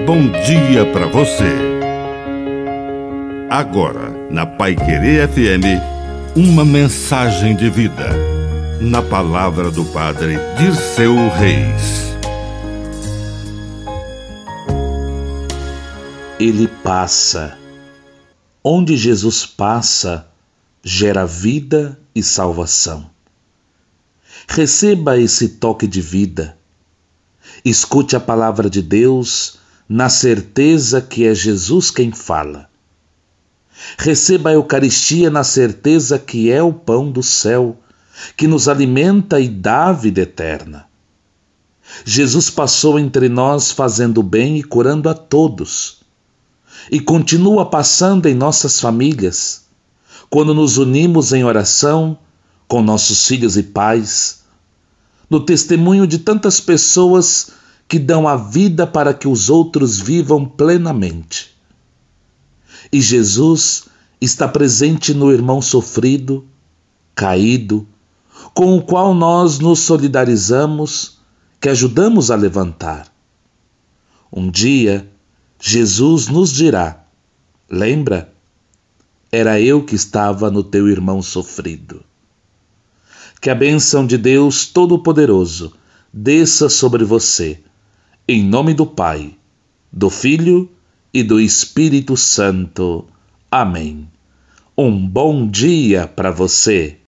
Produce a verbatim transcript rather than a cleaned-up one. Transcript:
bom dia para você. Agora, na Paiquerê F M, uma mensagem de vida. Na palavra do Padre Dirceu Reis. Ele passa. Onde Jesus passa, gera vida e salvação. Receba esse toque de vida. Escute a palavra de Deus na certeza que é Jesus quem fala. Receba a Eucaristia na certeza que é o pão do céu, que nos alimenta e dá a vida eterna. Jesus passou entre nós fazendo bem e curando a todos. E continua passando em nossas famílias, quando nos unimos em oração com nossos filhos e pais, no testemunho de tantas pessoas que dão a vida para que os outros vivam plenamente. E Jesus está presente no irmão sofrido, caído, com o qual nós nos solidarizamos, que ajudamos a levantar. Um dia, Jesus nos dirá: lembra? Era eu que estava no teu irmão sofrido. Que a bênção de Deus Todo-Poderoso desça sobre você, em nome do Pai, do Filho e do Espírito Santo. Amém. Um bom dia para você.